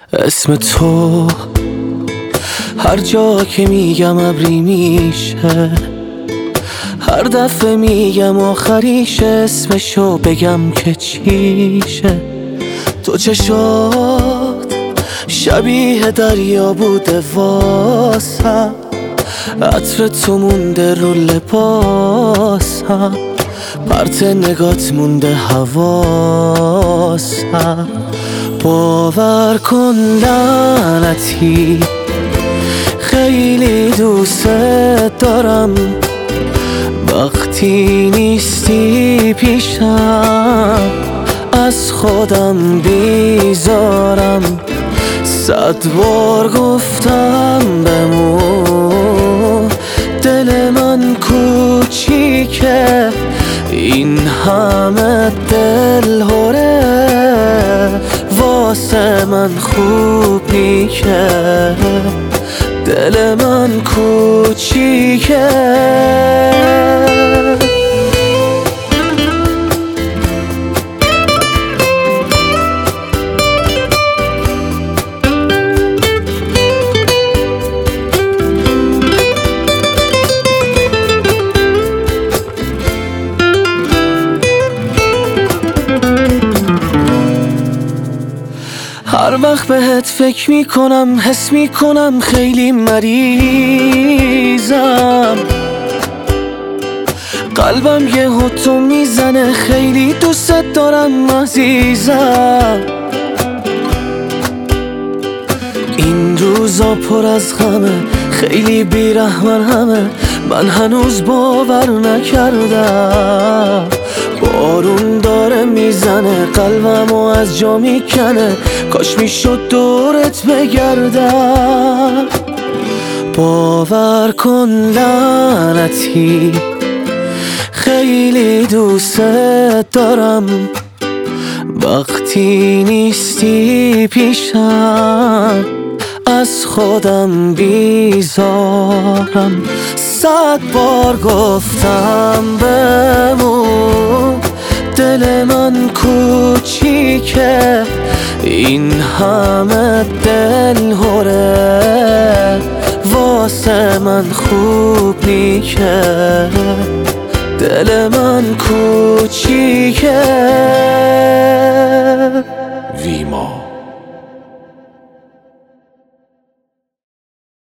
اسم تو هر جا که میگم ابری میشه، هر دفعه میگم آخریش اسمشو بگم که چیشه. تو چشات شبیه دریا بوده واسم، عطر تو مونده رو لباسم، پرت نگات مونده حواسم. باور کن لعنتی خیلی دوست دارم، وقتی نیستی پیشم از خودم بیزارم. 100 بار گفتم بمون، دل من کوچیکه، این همه دل هره واسه من خوب نیکه. دل من کوچیکه. هر وقت بهت فکر میکنم حس میکنم خیلی مریضم، قلبم یه هتو میزنه، خیلی دوست دارم عزیزم. این روزا پر از غمه، خیلی بیرحمن همه، من هنوز باور نکردم. بارون داره میزنه، قلبمو از جا میکنه، کاش میشد دورت بگردم. باور کن لعنتی خیلی دوست دارم، وقتی نیستی پیشم از خودم بیزارم. 100 بار گفتم بمون، دل من کوچیکه، این همه دل هره واسه من خوب نیکه. دل من کوچیکه.